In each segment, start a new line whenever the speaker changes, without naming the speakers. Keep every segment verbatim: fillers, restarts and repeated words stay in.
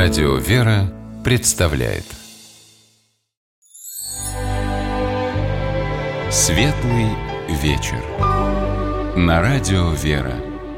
Радио «Вера» представляет Светлый вечер на Радио «Вера».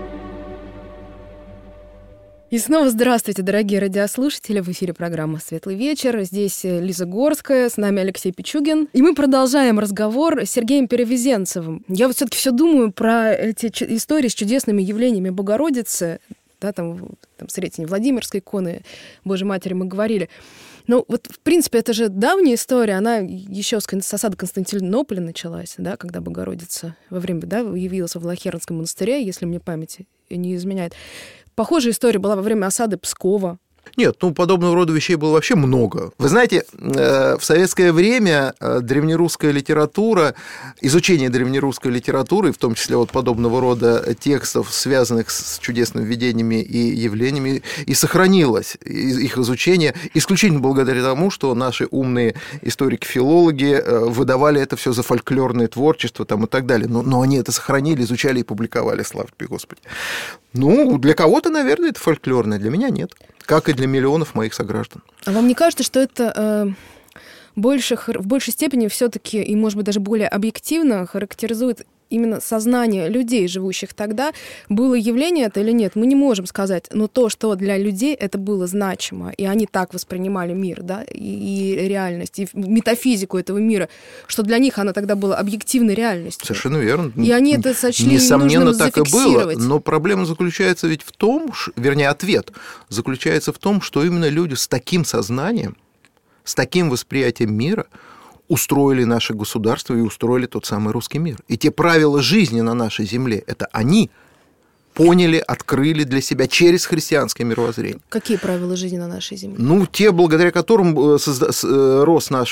И снова здравствуйте, дорогие радиослушатели. В эфире программа «Светлый вечер». Здесь Лиза Горская, с нами Алексей Пичугин. И мы продолжаем разговор с Сергеем Перевезенцевым. Я вот все-таки все думаю про эти истории с чудесными явлениями Богородицы. Да, там, там Сретение Владимирской иконы Божьей Матери мы говорили. Ну, вот, в принципе, это же давняя история, она еще с осады Константинополя началась, да, когда Богородица во время, да, явилась в Влахернском монастыре, если мне память не изменяет. Похожая история была во время осады Пскова.
Нет, ну, подобного рода вещей было вообще много. Вы знаете, в советское время древнерусская литература, изучение древнерусской литературы, в том числе вот подобного рода текстов, связанных с чудесными видениями и явлениями, и сохранилось их изучение исключительно благодаря тому, что наши умные историки-филологи выдавали это все за фольклорное творчество там, и так далее. Но, но они это сохранили, изучали и публиковали, слава тебе Господи. Ну, для кого-то, наверное, это фольклорное, для меня нет. Как и для миллионов моих сограждан.
А вам не кажется, что это э, больше, в большей степени все-таки, и, может быть, даже более объективно характеризует именно сознание людей, живущих тогда? Было явление это или нет, мы не можем сказать. Но то, что для людей это было значимо, и они так воспринимали мир, да, и, и реальность, и метафизику этого мира, что для них она тогда была объективной реальностью.
Совершенно верно.
И они это сочли
несомненно,
нужным
так и было.
зафиксировать.
Но проблема заключается ведь в том, вернее, ответ заключается в том, что именно люди с таким сознанием, с таким восприятием мира устроили наше государство и устроили тот самый русский мир. И те правила жизни на нашей земле, это они поняли, открыли для себя через христианское мировоззрение.
Какие правила жизни на нашей земле?
Ну, те, благодаря которым созда... рос наш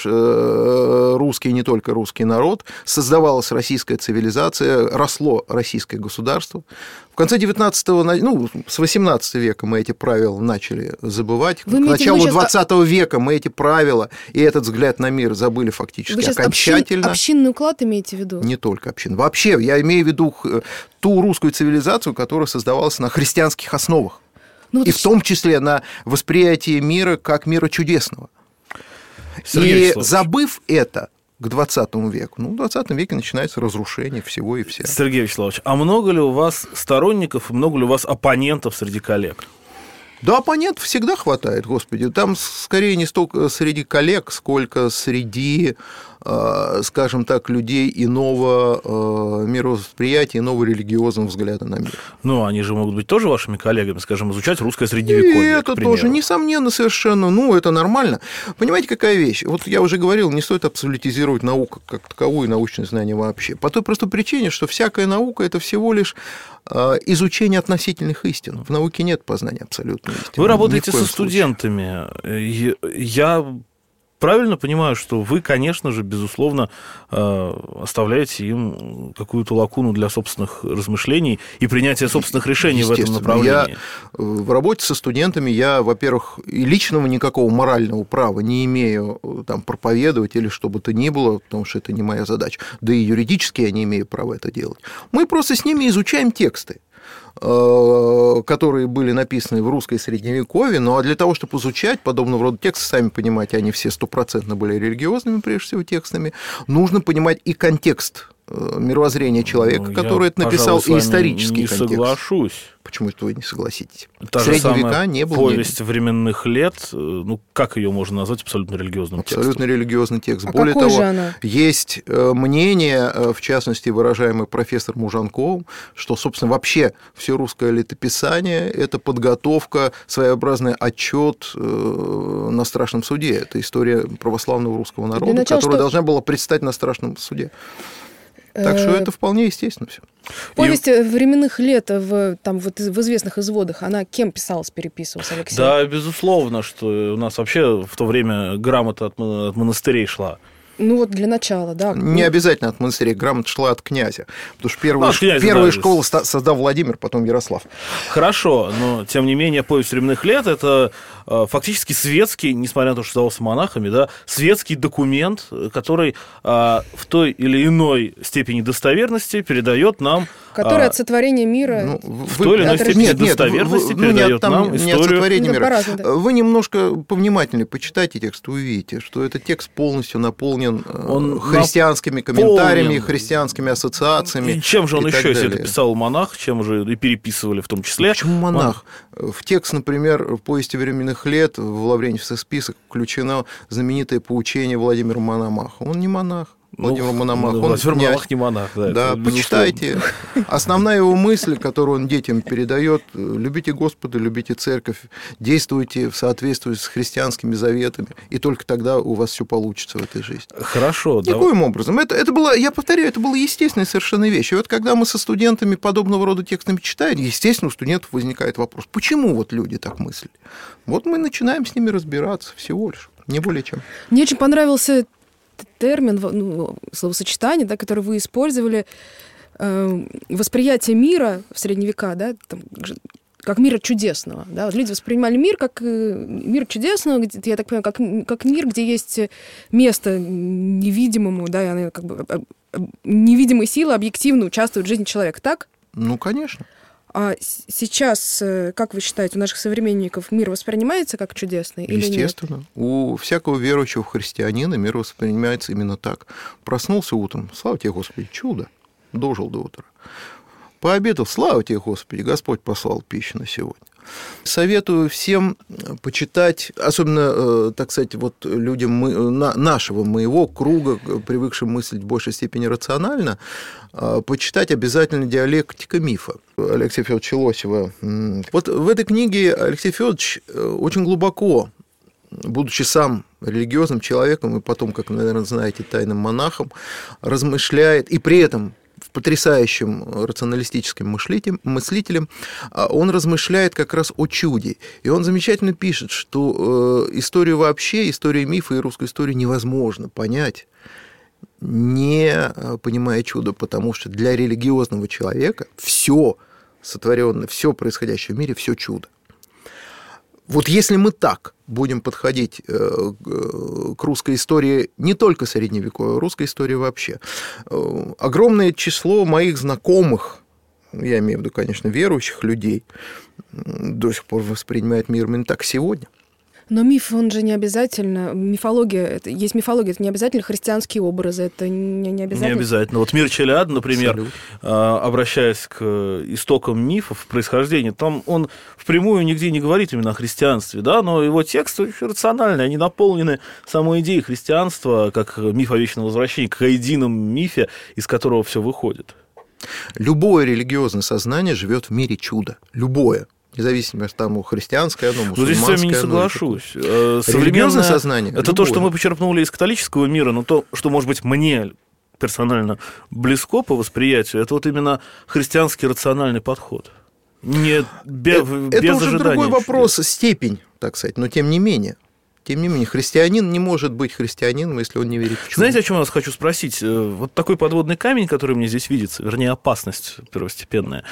русский, не только русский народ, создавалась российская цивилизация, росло российское государство. В конце девятнадцатого, ну, с восемнадцатого века мы эти правила начали забывать. К началу двадцатого века мы эти правила и этот взгляд на мир забыли фактически. Вы сейчас окончательно.
Общин, общинный уклад имеете в виду?
Не только общин. Вообще, я имею в виду ту русскую цивилизацию, которая создавалась на христианских основах. Ну, и в том числе на восприятии мира как мира чудесного. Сергей и забыв это, к двадцатому веку. Ну, в двадцатом веке начинается разрушение всего и вся.
Сергей Вячеславович, а много ли у вас сторонников, много ли у вас оппонентов среди коллег?
Да, оппонентов всегда хватает, господи. Там скорее не столько среди коллег, сколько среди, скажем так, людей иного мировосприятия, иного религиозного взгляда на мир.
Ну, они же могут быть тоже вашими коллегами, скажем, изучать русское средневековье,
и это тоже, несомненно, совершенно, ну, это нормально. Понимаете, какая вещь? Вот я уже говорил, не стоит абсолютизировать науку как таковую и научное знание вообще. По той простой причине, что всякая наука – это всего лишь изучение относительных истин. В науке нет познания абсолютной истины.
Вы работаете со студентами. Я правильно понимаю, что вы, конечно же, безусловно, оставляете им какую-то лакуну для собственных размышлений и принятия собственных решений в этом направлении?
Я в работе со студентами, я, во-первых, и личного никакого морального права не имею там, проповедовать или что бы то ни было, потому что это не моя задача. Да и юридически я не имею права это делать. Мы просто с ними изучаем тексты, которые были написаны в русской средневековье, ну а для того, чтобы изучать подобного рода тексты, сами понимаете, они все стопроцентно были религиозными, прежде всего, текстами, нужно понимать и контекст мировоззрения человека, ну, который я, это написал, и исторический
не
контекст.
Соглашусь.
Почему это вы не согласитесь?
Та
в средние века не было.
Повесть временных лет, ну, как ее можно назвать абсолютно религиозным
абсолютно
текстом?
Абсолютно религиозный текст.
А
Более того,
же она?
есть мнение, в частности, выражаемое профессором Мужанковым, что, собственно, вообще все русское летописание – это подготовка, своеобразный отчет на страшном суде. Это история православного русского народа,
начала,
которая
что...
должна была предстать на страшном суде. Так что это вполне естественно все.
Повесть и... временных лет в, там, вот, в известных изводах, она кем писалась, переписывалась, Алексей?
Да, безусловно, что у нас вообще в то время грамота от, от монастырей шла.
Ну вот для начала, да.
Не обязательно от монастырей, грамота шла от князя, потому что первую,
ну, князя,
первую
да,
школу создал Владимир, потом Ярослав.
Хорошо, но тем не менее повесть временных лет – это э, фактически светский, несмотря на то, что создавался монахами, да, светский документ, который э, в той или иной степени достоверности передает нам
Который
а,
от сотворения мира...
Ну, в той или иной степени достоверности
вы,
передает
нет, там,
нам
не
историю.
От сотворения мира.
По-разному, да.
Вы немножко повнимательнее почитайте текст, вы увидите, что этот текст полностью наполнен он христианскими комментариями, наполнен. христианскими ассоциациями.
И чем же он
и
еще, если
далее.
это писал монах, чем же и переписывали в том числе?
Почему монах? В текст, например, в «Повести временных лет» в Лаврентьевский список включено знаменитое поучение Владимира Мономаха. Он не монах. Владимир
ну,
Мономах.
Ну,
он
Владимир
князь.
Мономах не монах, да.
Да, почитайте. Основная его мысль, которую он детям передает: любите Господа, любите церковь, действуйте в соответствии с христианскими заветами, и только тогда у вас все получится в этой жизни.
Хорошо.
Никоим да. образом. Это, это было, я повторяю, это было естественная совершенно вещь. И вот когда мы со студентами подобного рода текстами читаем, естественно, у студентов возникает вопрос, почему вот люди так мыслят? Вот мы начинаем с ними разбираться всего лишь, не более чем.
Мне очень понравился термин, ну, словосочетание, да, которое вы использовали, э, восприятие мира в средние века, да, там, как мира чудесного. Да? Вот люди воспринимали мир как мир чудесного, где, я так понимаю, как, как мир, где есть место невидимому, да, и она, как бы, невидимые силы объективно участвуют в жизни человека, так?
Ну, конечно.
А сейчас, как вы считаете, у наших современников мир воспринимается как чудесный или нет?
Естественно. У всякого верующего христианина мир воспринимается именно так. Проснулся утром, слава тебе, Господи, чудо, дожил до утра. Пообедал, слава тебе, Господи, Господь послал пищу на сегодня. Советую всем почитать, особенно, так сказать, вот людям нашего, моего круга, привыкшим мыслить в большей степени рационально, почитать обязательно «Диалектика мифа» Алексея Федоровича Лосева. Вот в этой книге Алексей Федорович очень глубоко, будучи сам религиозным человеком и потом, как, наверное, знаете, тайным монахом, размышляет, и при этом потрясающим рационалистическим мыслителем, он размышляет как раз о чуде. И он замечательно пишет, что историю вообще, историю мифа и русскую историю невозможно понять, не понимая чудо, потому что для религиозного человека все сотворенное, все происходящее в мире, все чудо. Вот если мы так будем подходить к русской истории, не только средневековой, а русской истории вообще, огромное число моих знакомых, я имею в виду, конечно, верующих людей, до сих пор воспринимает мир именно так сегодня.
Но миф, он же не обязательно, мифология, это, есть мифология, это не обязательно христианские образы, это не, не обязательно.
Не обязательно. Вот «Мир Челяд», например, Абсолютно. обращаясь к истокам мифов, происхождения, там он впрямую нигде не говорит именно о христианстве, да, но его тексты очень рациональные, они наполнены самой идеей христианства, как миф о вечном возвращении, к едином мифе, из которого все выходит.
Любое религиозное сознание живет в мире чуда. Любое. Независимо, там, христианское одно, мусульманское.
Но здесь с вами не соглашусь.
Современное сознание.
Это любое. То, что мы почерпнули из католического мира, но то, что, может быть, мне персонально близко по восприятию, это вот именно христианский рациональный подход. Не без,
это,
без
это уже
ожидания.
Другой вопрос, степень, так сказать, но тем не менее. Тем не менее, христианин не может быть христианином, если он не верит в чудо.
Знаете, о чем я вас хочу спросить? Вот такой подводный камень, который мне здесь видится, вернее, опасность первостепенная.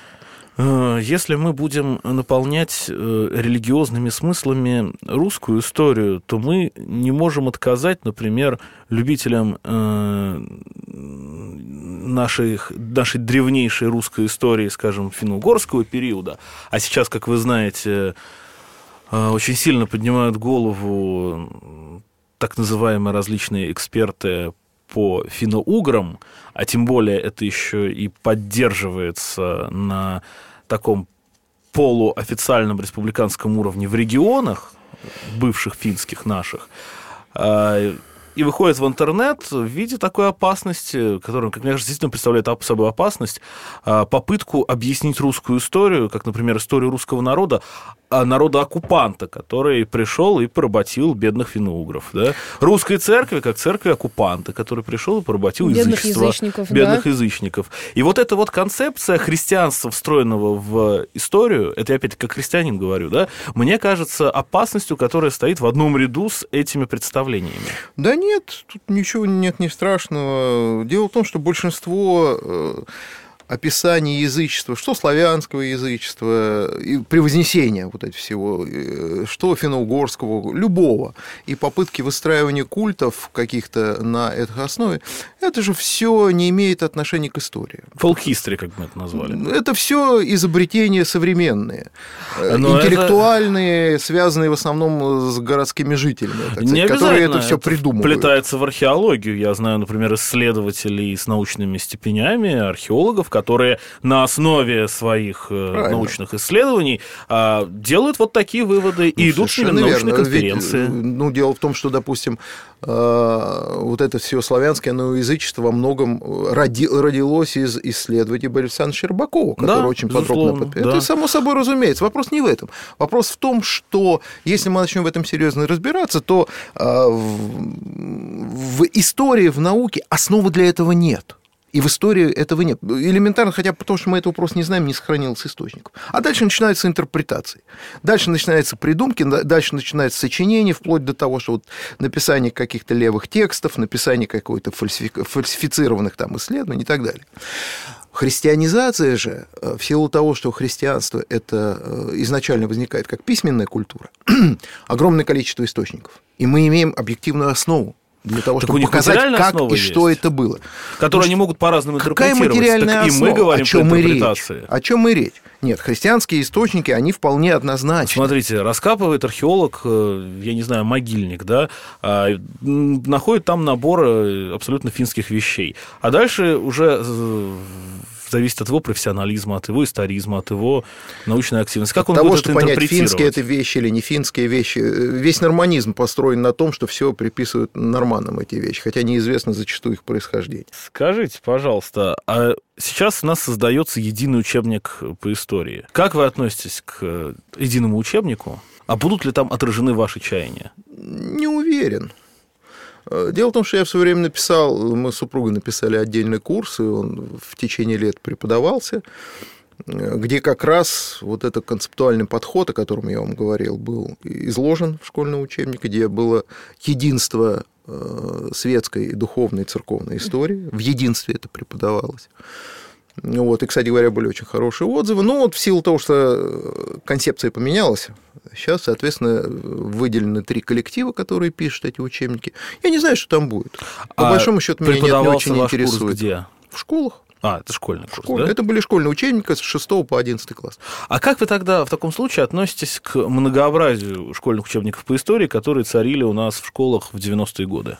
Если мы будем наполнять религиозными смыслами русскую историю, то мы не можем отказать, например, любителям нашей, нашей древнейшей русской истории, скажем, финно-угорского периода. А сейчас, как вы знаете, очень сильно поднимают голову так называемые различные эксперты по финно-уграм, а тем более это еще и поддерживается на таком полуофициальном республиканском уровне в регионах, бывших финских наших, и выходит в интернет в виде такой опасности, которая, как мне кажется, действительно представляет собой опасность, попытку объяснить русскую историю, как, например, историю русского народа, народа-оккупанта, который пришел и поработил бедных финно-угров. Да? Русской церкви, как церкви оккупанта, который пришел и поработил
бедных
язычество,
язычников,
бедных
да?
язычников. И вот эта вот концепция христианства, встроенного в историю, это я опять-таки как христианин говорю, да, мне кажется опасностью, которая стоит в одном ряду с этими представлениями.
Да нет, тут ничего нет не страшного. Дело в том, что большинство описание язычества, что славянского язычества, и превознесения вот этого всего, что финно-угорского, любого, и попытки выстраивания культов каких-то на этой основе, это же все не имеет отношения к истории.
Фолк-хистори, как мы это назвали.
Это все изобретения современные,
Но
интеллектуальные, это... связанные в основном с городскими жителями, так сказать, которые это все придумывают.
Вплетается в археологию. Я знаю, например, исследователей с научными степенями, археологов, которые на основе своих Правильно. научных исследований делают вот такие выводы и ну, идут с ними на научные верно. конференции.
Ведь, ну, дело в том, что, допустим, вот это все славянское язычество во многом роди, родилось из исследований Александра Щербакова, который да, очень подробно подписал. Да. Это само собой разумеется. Вопрос не в этом. Вопрос в том, что если мы начнем в этом серьезно разбираться, то в истории, в науке основы для этого нет. И в истории этого нет. Элементарно, хотя бы потому, что мы этого просто не знаем, не сохранилось источников. А дальше начинаются интерпретации. Дальше начинаются придумки, дальше начинается сочинение, вплоть до того, что вот написание каких-то левых текстов, написание какой-то фальсифицированных там исследований и так далее. Христианизация же, в силу того, что христианство это изначально возникает как письменная культура, огромное количество источников. И мы имеем объективную основу для того, так чтобы показать, как и есть, что это было.
Которые они могут по-разному интерпретировать.
Какая материальная
так
основа?
И мы говорим
о чем
про
интерпретации. О чем и речь? Нет, христианские источники, они вполне однозначны.
Смотрите, раскапывает археолог, я не знаю, могильник, да, находит там набор абсолютно финских вещей. А дальше уже зависит от его профессионализма, от его историзма, от его научной активности. Как он
того,
будет
что
это
понять, финские это вещи или не финские вещи. Весь норманизм построен на том, что все приписывают норманам эти вещи, хотя неизвестно зачастую их происхождение.
Скажите, пожалуйста, а сейчас у нас создается единый учебник по истории. Как вы относитесь к единому учебнику? А будут ли там отражены ваши чаяния?
Не уверен. Дело в том, что я в свое время написал, мы с супругой написали отдельный курс, и он в течение лет преподавался, где как раз вот этот концептуальный подход, о котором я вам говорил, был изложен в школьном учебнике, где было единство светской и духовной церковной истории, в единстве это преподавалось. Вот, и, кстати говоря, были очень хорошие отзывы. Но вот в силу того, что концепция поменялась, сейчас, соответственно, выделены три коллектива, которые пишут эти учебники. Я не знаю, что там будет. По а большому счету, меня нет, не очень ваш интересует.
Курс где?
В школах.
А, это школьный курс,
Школь...
да?
Это были школьные учебники с шестого по одиннадцатый класс.
А как вы тогда в таком случае относитесь к многообразию школьных учебников по истории, которые царили у нас в школах в девяностые годы?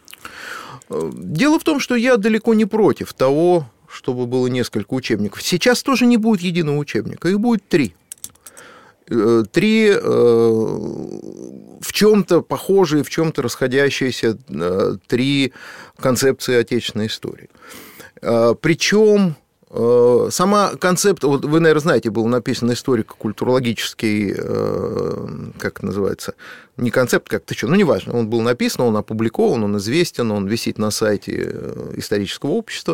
Дело в том, что я далеко не против того, чтобы было несколько учебников. Сейчас тоже не будет единого учебника, их будет три. Три в чем-то похожие, в чем-то расходящиеся три концепции отечественной истории. Причем сама концепция, вот вы, наверное, знаете, был написан историко-культурологический, как это называется, не концепт, как-то что, ну, неважно, он был написан, он опубликован, он известен, он висит на сайте исторического общества.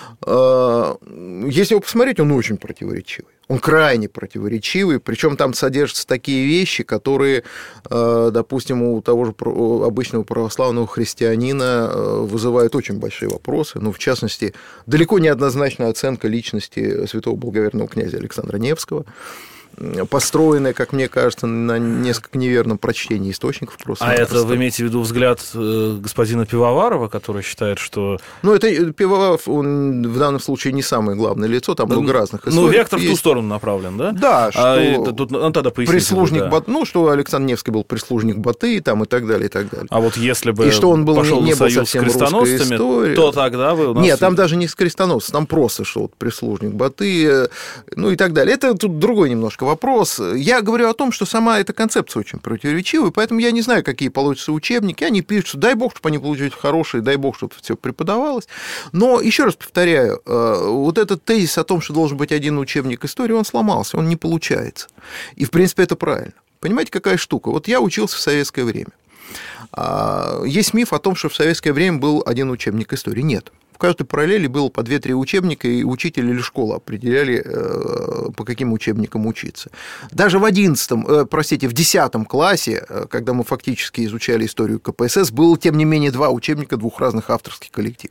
Если его посмотреть, он очень противоречивый. Он крайне противоречивый, причем там содержатся такие вещи, которые, допустим, у того же обычного православного христианина вызывают очень большие вопросы. Ну, в частности, далеко не однозначная оценка личности святого благоверного князя Александра Невского, построенная, как мне кажется, на несколько неверном прочтении источников. Просто
а это вы имеете в виду взгляд господина Пивоварова, который считает, что...
Ну, это Пивоваров, он в данном случае не самое главное лицо, там много разных историй.
Ну, вектор есть. В ту сторону направлен, да?
Да, что
а, тут, ну, тогда
прислужник
да.
Бат... ну, что Александр Невский был прислужник Батыя, там, и так далее, и так далее.
А вот если бы
и что он был,
пошел
не, не
на союз
был совсем
с крестоносцами, то тогда вы у нас...
Нет, там даже не с крестоносцем, там просто шел прислужник Батыя, ну, и так далее. Это тут другой немножко вопрос. Я говорю о том, что сама эта концепция очень противоречивая, поэтому я не знаю, какие получатся учебники. Они пишут, дай бог, чтобы они получились хорошие, дай бог, чтобы все преподавалось. Но, еще раз повторяю, вот этот тезис о том, что должен быть один учебник истории, он сломался, он не получается. И, в принципе, это правильно. Понимаете, какая штука? Вот я учился в советское время. Есть миф о том, что в советское время был один учебник истории. Нет. В каждой параллели было по два-три учебника, и учитель или школа определяли, по каким учебникам учиться. Даже в одиннадцатом, простите, в десятом классе, когда мы фактически изучали историю ка пэ эс эс, было, тем не менее, два учебника двух разных авторских коллективов.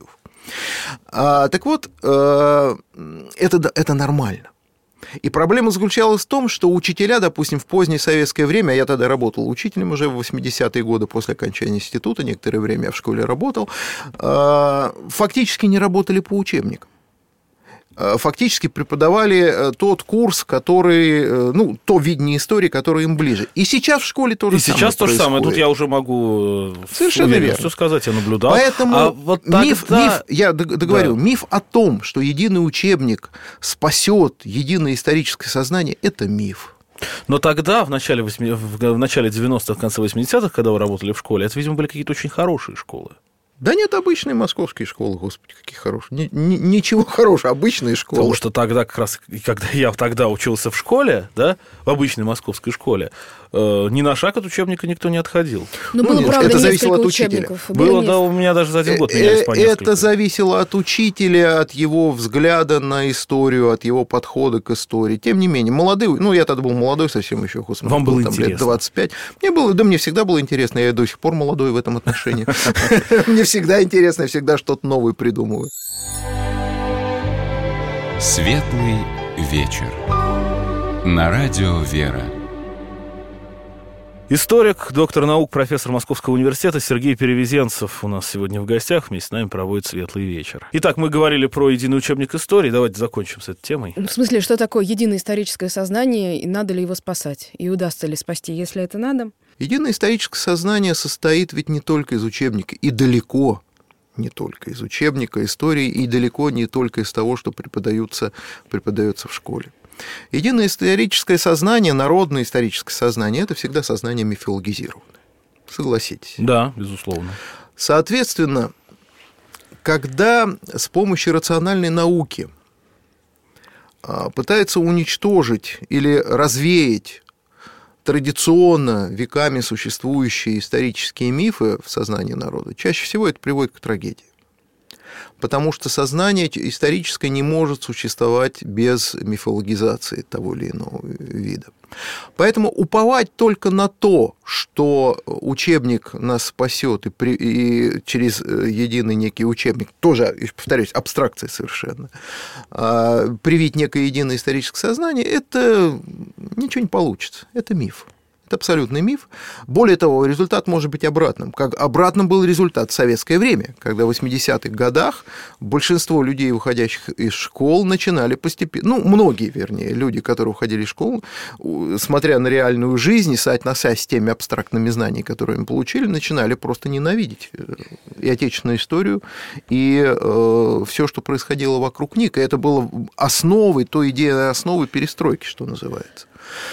А, так вот, это, это нормально. И проблема заключалась в том, что учителя, допустим, в позднее советское время, а я тогда работал учителем уже в восьмидесятые годы после окончания института, некоторое время я в школе работал, фактически не работали по учебникам. Фактически преподавали тот курс, который, ну, то видение истории, которое им ближе. И сейчас в школе тоже самое. И
сейчас то же самое. Тут я уже могу
совершенно верно
сказать, я наблюдал.
Поэтому
а вот тогда...
миф, миф, я договорю, да. миф о том, что единый учебник спасет единое историческое сознание, это миф.
Но тогда, в начале, восьми... в начале девяностых, в конце восьмидесятых, когда вы работали в школе, это, видимо, были какие-то очень хорошие школы.
Да нет, обычные московские школы, господи, какие хорошие. Ничего хорошего, обычные школы.
Потому что тогда, как раз, когда я тогда учился в школе, да, в обычной московской школе, э, ни на шаг от учебника никто не отходил.
Ну, было,
нет,
правда,
это зависело от
учителя.
Было, да, у меня даже за один год менялись по несколько.
Это зависело от учителя, от его взгляда на историю, от его подхода к истории. Тем не менее, молодой, ну, я тогда был молодой совсем еще, господи,
вам было
там,
интересно?
Лет двадцать пять. Мне было, да, мне всегда было интересно, я до сих пор молодой в этом отношении. Мне всегда интересно, я всегда что-то новое придумываю.
Светлый вечер. На радио «Вера».
Историк, доктор наук, профессор Московского университета Сергей Перевезенцев у нас сегодня в гостях. Вместе с нами проводит светлый вечер. Итак, мы говорили про единый учебник истории. Давайте закончим с этой темой.
В смысле, что такое единое историческое сознание, и надо ли его спасать? И удастся ли спасти, если это надо?
Единое историческое сознание состоит ведь не только из учебника, и далеко не только из учебника истории, и далеко не только из того, что преподается, преподается в школе. Единое историческое сознание, народное историческое сознание – это всегда сознание мифологизированное. Согласитесь?
Да, безусловно.
Соответственно, когда с помощью рациональной науки пытается уничтожить или развеять традиционно веками существующие исторические мифы в сознании народа, чаще всего это приводит к трагедии. Потому что сознание историческое не может существовать без мифологизации того или иного вида. Поэтому уповать только на то, что учебник нас спасет и, при, и через единый некий учебник, тоже, повторюсь, абстракция совершенно, привить некое единое историческое сознание, это ничего не получится, это миф. Это абсолютный миф. Более того, результат может быть обратным. Как обратным был результат в советское время, когда в восьмидесятых годах большинство людей, выходящих из школ, начинали постепенно, ну, многие, вернее, люди, которые уходили из школ, смотря на реальную жизнь и соотносясь с теми абстрактными знаниями, которые они получили, начинали просто ненавидеть и отечественную историю, и э, все, что происходило вокруг них. И это было основой, той идеей основы перестройки, что называется.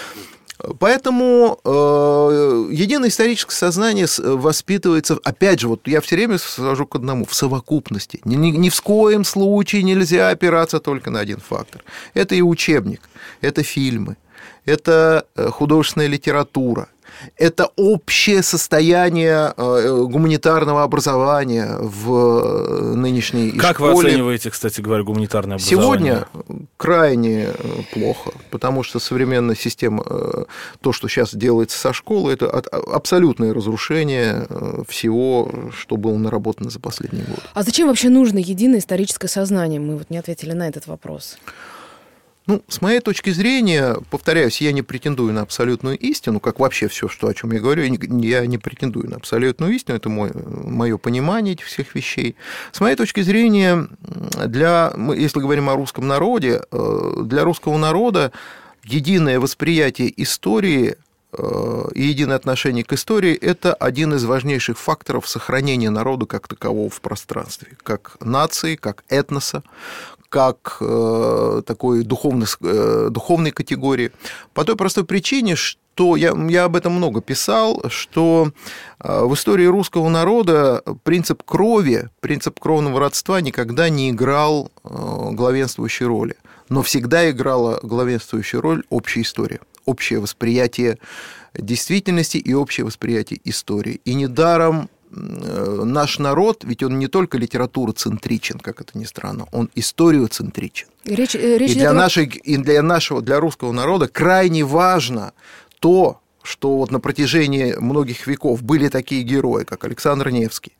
Поэтому э, единое историческое сознание воспитывается, опять же, вот я все время сажу к одному, в совокупности. Ни, ни, ни в коем случае нельзя опираться только на один фактор. Это и учебник, это фильмы, это художественная литература, это общее состояние гуманитарного образования в нынешней школе.
Как вы оцениваете, кстати говоря, гуманитарное образование?
Сегодня крайне плохо, потому что современная система, то, что сейчас делается со школы, это абсолютное разрушение всего, что было наработано за последние годы.
А зачем вообще нужно единое историческое сознание? Мы вот не ответили на этот вопрос.
Ну, с моей точки зрения, повторяюсь, я не претендую на абсолютную истину, как вообще все, что, о чем я говорю, я не претендую на абсолютную истину, это мой, мое понимание этих всех вещей. С моей точки зрения, для, если говорим о русском народе, для русского народа единое восприятие истории и единое отношение к истории – это один из важнейших факторов сохранения народа как такового в пространстве, как нации, как этноса, как э, такой духовной, э, духовной категории. По той простой причине, что я, я об этом много писал, что э, в истории русского народа принцип крови, принцип кровного родства никогда не играл э, главенствующей роли, но всегда играла главенствующую роль общая история, общее восприятие действительности и общее восприятие истории. И недаром наш народ, ведь он не только литературоцентричен, как это ни странно, он историоцентричен.
Речь, речь
и, для нашей, и для нашего, для русского народа крайне важно то, что вот на протяжении многих веков были такие герои, как Александр Невский,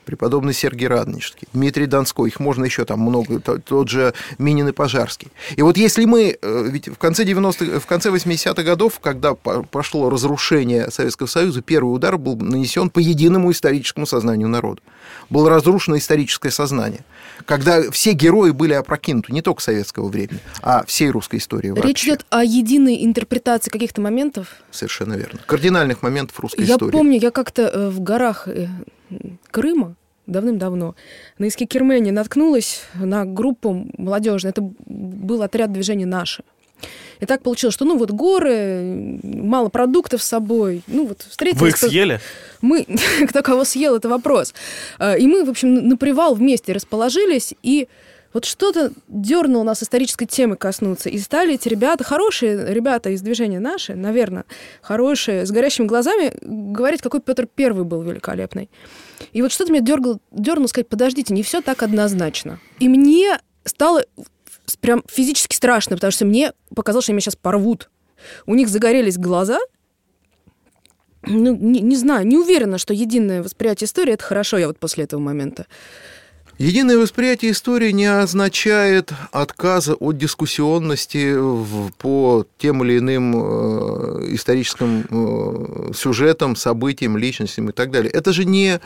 преподобный Сергий Радонежский, Дмитрий Донской, их можно еще там много, тот же Минин и Пожарский. И вот если мы, ведь в конце девяностых, в конце восьмидесятых годов, когда пошло разрушение Советского Союза, первый удар был нанесен по единому историческому сознанию народа. Было разрушено историческое сознание, когда все герои были опрокинуты, не только советского времени, а всей русской истории вообще.
Речь идет о единой интерпретации каких-то моментов?
Совершенно верно. Кардинальных моментов русской
я
истории.
Я помню, я как-то в горах Крыма давным-давно на Искикирмене наткнулась на группу молодежную. Это был отряд движения «Наши». И так получилось, что, ну, вот горы, мало продуктов с собой. Ну, вот встретились...
Вы их съели?
Мы... Кто кого съел, это вопрос. И мы, в общем, на привал вместе расположились, и вот что-то дернуло нас исторической темы коснуться. И стали эти ребята, хорошие ребята из движения «Наши», наверное, хорошие, с горящими глазами, говорить, какой Петр Первый был великолепный. И вот что-то меня дергало, дернуло сказать, подождите, не все так однозначно. И мне стало... прям физически страшно, потому что мне показалось, что меня сейчас порвут. У них загорелись глаза. Ну, не, не знаю, не уверена, что единое восприятие истории – это хорошо, я вот после этого момента.
Единое восприятие истории не означает отказа от дискуссионности по тем или иным историческим сюжетам, событиям, личностям и так далее. Это же не...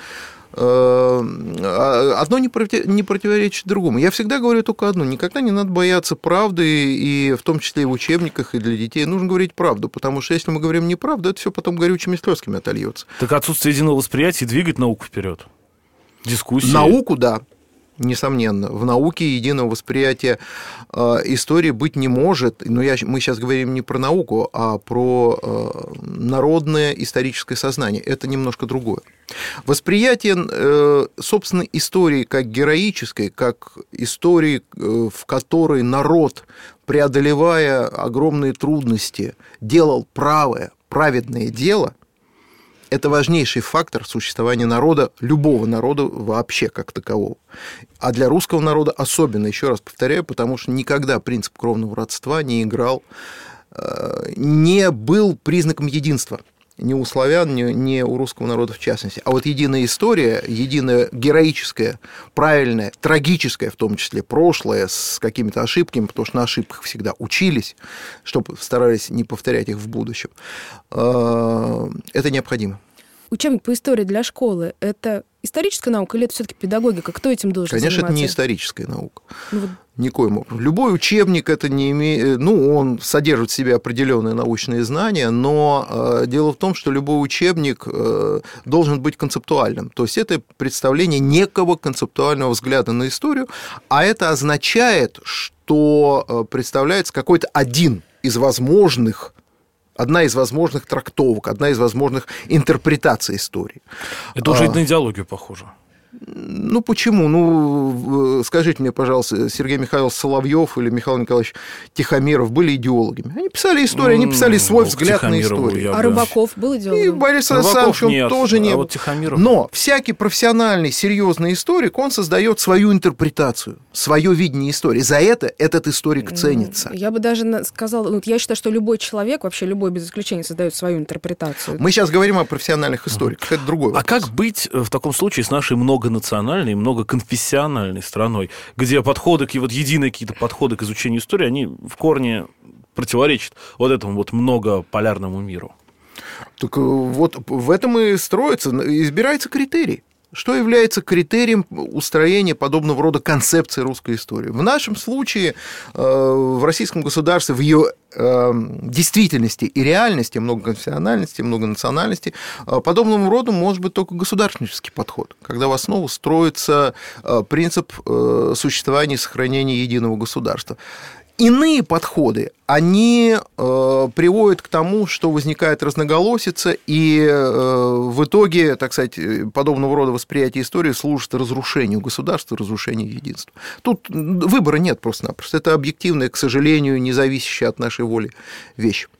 Одно не противоречит другому. Я всегда говорю только одно. Никогда не надо бояться правды, и в том числе и в учебниках, и для детей. Нужно говорить правду, потому что если мы говорим неправду, это все потом горючими слезками отольется.
Так отсутствие единого восприятия двигает науку вперед. Дискуссии.
Науку, да. Несомненно, в науке единого восприятия э, истории быть не может, но я, мы сейчас говорим не про науку, а про э, народное историческое сознание. Это немножко другое. Восприятие, э, собственно, истории как героической, как истории, э, в которой народ, преодолевая огромные трудности, делал правое, праведное дело, это важнейший фактор существования народа, любого народа вообще как такового. А для русского народа особенно, еще раз повторяю, потому что никогда принцип кровного родства не играл, не был признаком единства. Ни у славян, ни, ни у русского народа в частности. А вот единая история, единая героическая, правильная, трагическая в том числе, прошлое с какими-то ошибками, потому что на ошибках всегда учились, чтобы старались не повторять их в будущем, это необходимо.
Учебник по истории для школы – это историческая наука или это все-таки педагогика? Кто этим должен
Конечно,
заниматься?
Конечно, это не историческая наука.
Ну, вот...
Никоим образом. Любой учебник это не имеет, ну, он содержит в себе определенные научные знания, но э, дело в том, что любой учебник э, должен быть концептуальным. То есть это представление некого концептуального взгляда на историю, а это означает, что э, представляется какой-то один из возможных Одна из возможных трактовок, одна из возможных интерпретаций истории.
Это уже а... на идеологию похоже.
Ну, почему? Ну, скажите мне, пожалуйста, Сергей Михайлович Соловьев или Михаил Николаевич Тихомиров были идеологами? Они писали историю, они писали свой взгляд на историю.
А Рыбаков был идеологом?
И Борис Александрович, он
нет,
тоже не
а
был.
Вот Тихомиров...
Но всякий профессиональный, серьезный историк, он создает свою интерпретацию, свое видение истории. За это этот историк ценится.
Я бы даже сказала, ну, я считаю, что любой человек, вообще любой без исключения, создает свою интерпретацию.
Мы сейчас говорим о профессиональных историках, это другой вопрос.
А как быть в таком случае с нашей многонациональной, многоконфессиональной страной, где подходы, вот единые какие-то подходы к изучению истории, они в корне противоречат вот этому вот многополярному миру?
Так вот в этом и строится, избирается критерий. Что является критерием устроения подобного рода концепции русской истории? В нашем случае в российском государстве, в ее действительности и реальности, многоконфессиональности, многонациональности, подобному роду может быть только государственнический подход, когда в основу строится принцип существования и сохранения единого государства. Иные подходы, они э, приводят к тому, что возникает разноголосица, и э, в итоге, так сказать, подобного рода восприятие истории служит разрушению государства, разрушению единства. Тут выбора нет просто-напросто. Это объективная, к сожалению, не зависящая от нашей воли вещь.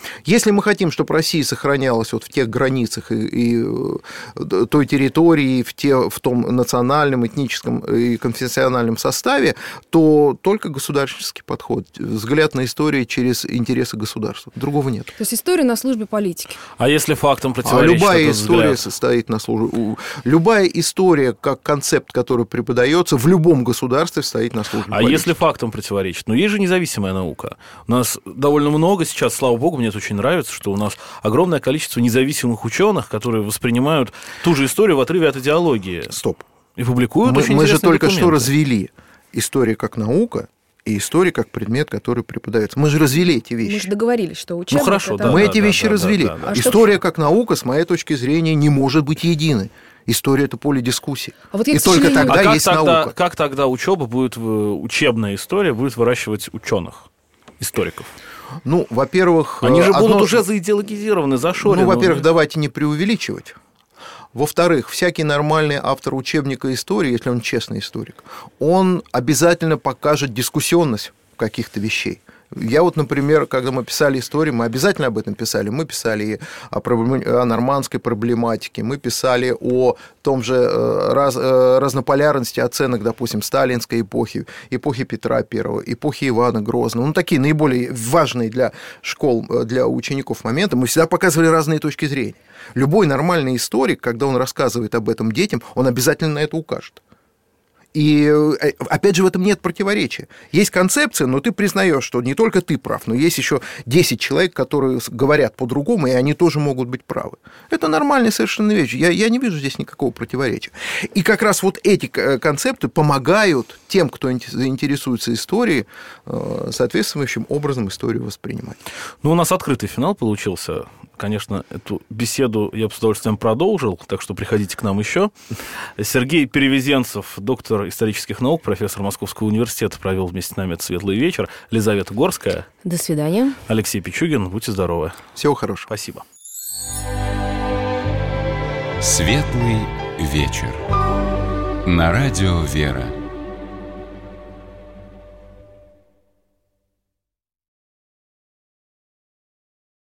Если мы хотим, чтобы Россия сохранялась вот в тех границах и, и той территории, в, те, в том национальном, этническом и конфессиональном составе, то только государственный подход, взгляд на историю через интересы государства. Другого нет.
То есть история на службе политики.
А если фактам противоречит
а любая
этот
история
взгляд?
состоит на службе... Любая история, как концепт, который преподается, в любом государстве стоит на службе
А
политики.
если фактам противоречит? Ну, есть же независимая наука. У нас довольно много сейчас, слава богу, мне это очень нравится, что у нас огромное количество независимых ученых, которые воспринимают ту же историю в отрыве от идеологии.
Стоп.
И публикуют
Мы,
очень
мы же
интересные
только
документы.
что развели историю как наука и история как предмет, который преподается. Мы же развели эти вещи.
Мы же договорились, что учебник...
Ну, хорошо,
это...
да.
Мы эти вещи развели.
да, да.
А что-
История как наука, с моей точки зрения, не может быть единой. История – это поле дискуссий.
А вот я,
и
к
только
сожалению-
тогда
А как
есть
тогда,
наука.
как тогда учеба будет, в- учебная история будет выращивать ученых, историков?
Ну, во-первых...
Они же
одно-
будут уже заидеологизированы, зашорены.
Ну, во-первых, давайте не преувеличивать. Во-вторых, всякий нормальный автор учебника истории, если он честный историк, он обязательно покажет дискуссионность каких-то вещей. Я вот, например, когда мы писали историю, мы обязательно об этом писали. Мы писали и о, проблем... о нормандской проблематике, мы писали о том же раз... разнополярности оценок, допустим, сталинской эпохи, эпохи Петра Первого, эпохи Ивана Грозного. Ну, такие наиболее важные для школ, для учеников моменты. Мы всегда показывали разные точки зрения. Любой нормальный историк, когда он рассказывает об этом детям, он обязательно на это укажет. И, опять же, в этом нет противоречия. Есть концепция, но ты признаешь, что не только ты прав, но есть еще десять человек, которые говорят по-другому, и они тоже могут быть правы. Это нормальная совершенно вещь. Я, я не вижу здесь никакого противоречия. И как раз вот эти концепты помогают тем, кто заинтересуется историей, соответствующим образом историю воспринимать.
Ну, у нас открытый финал получился. Конечно, эту беседу я бы с удовольствием продолжил, так что приходите к нам еще. Сергей Перевезенцев, доктор исторических наук, профессор Московского университета, провел вместе с нами этот светлый вечер. Лизавета Горская.
До свидания.
Алексей Пичугин. Будьте здоровы.
Всего хорошего.
Спасибо.
Светлый вечер. На радио «Вера».